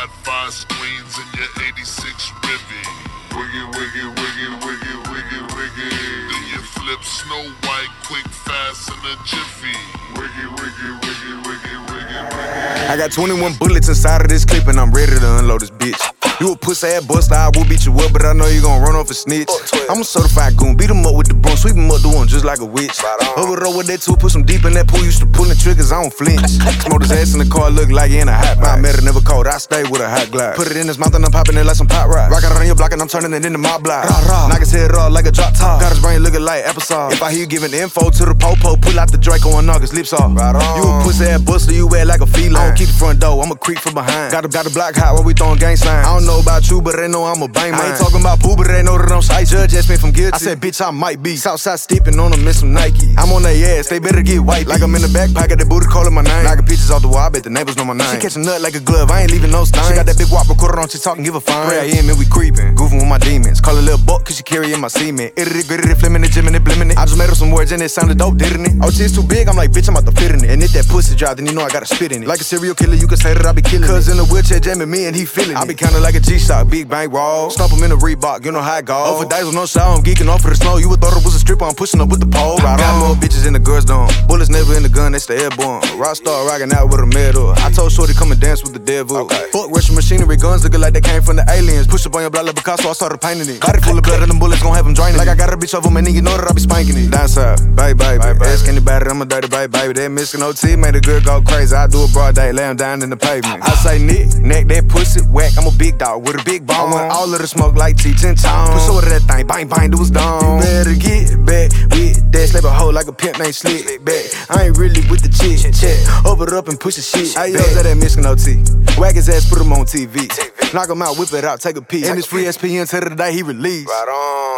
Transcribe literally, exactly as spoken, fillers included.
got five screens in your eighty-six Rivy. Wiggy, wiggy, wiggy, wiggy, wiggy, wiggy. Then you flip Snow White quick, fast, in a jiffy. Wiggy, wiggy, wiggy, wiggy, wiggy, wiggy. I got twenty-one bullets inside of this clip and I'm ready to unload this bitch. You a pussy ass buster, I will beat you up, but I know you gon' run off a snitch. I'm a certified goon, beat him up with the broom, sweep him up, do him just like a witch. Over the road with that tool, put some deep in that pool, used to pulling triggers, I don't flinch. Smoke his ass in the car, look like he in a hot rod. I met her never cold, I stay with a hot glide. Put it in his mouth and I'm popping it like some pop rock. Rock it around your block and I'm turning it into my block. Knock his head off like a drop top. Got his brain looking like applesauce. If I hear you giving info to the po-po, pull out the Draco and knock his lips off. You a pussy ass buster, you act like a feline. I don't keep the front door, I'm a creep from behind. Got a, got a block hot while we throwing gang signs. I don't know about you, but they know I'm a bang man. I ain't talking about boo, but they know that I'm shy. Judge asked me if I'm guilty. I said, bitch, I might be. Southside stepping on them in some Nike. I'm on their ass, they better get white. Like I'm in the back pocket, that booty calling my name. Knocking pictures off the wall, I bet the neighbors know my name. She catch a nut like a glove, I ain't leaving no stain. She got that big wop recorder on, she talking, give a fine. Pray I hear me, we creeping, goofing with my demons. Call a little buck, cause she carrying my cement. Itty gritty, flimming the gym and it blimmin' it. I just made up some words and it sounded dope, didn't it? Oh, shit's too big, I'm like, bitch, I'm about to fit in it. And if that pussy dry, then you know I gotta spit in it. Like a serial killer, you can say that I be killing Cause it. In the wheelchair jamming me and he feeling it. I be kinda like a G-Shock, big bang roll. Stomp him in a Reebok, you know how it go. Over days with no shower, I'm geeking off for the snow. You would thought it was a stripper, I'm pushing up with the pole. Right got on. More bitches in the girls' dorm. Bullets never in the gun, they stay airborne. Rockstar rocking out with a medal. I told Shorty come and dance with the devil. Okay. Fuck Russian machinery, guns looking like they came from the aliens. Push up on your blood like Picasso, I started painting it. Body full of blood and them bullets gon' have them draining. Like I got a bitch over me, nigga, you know that I be spanking it. Down south, baby, baby. Ask anybody, I'm a dirty baby, baby. That Mexican O T made a girl go crazy. I do a broad day, lay him down in the pavement. I say nick, neck that pussy, whack. I'm a big dog with a big bone. I want all of the smoke like T ten town. Push over that thing, bang, bang, do his dome. You better get back with that. Slap a hoe like a pimp named Slick back. I ain't really with the chick, check. Over it up and push the shit. I yells at that Mexican O T. Whack his ass, put him on T V. Knock him out, whip it out, take a peek. And it's free S P N till the day he released. Right on.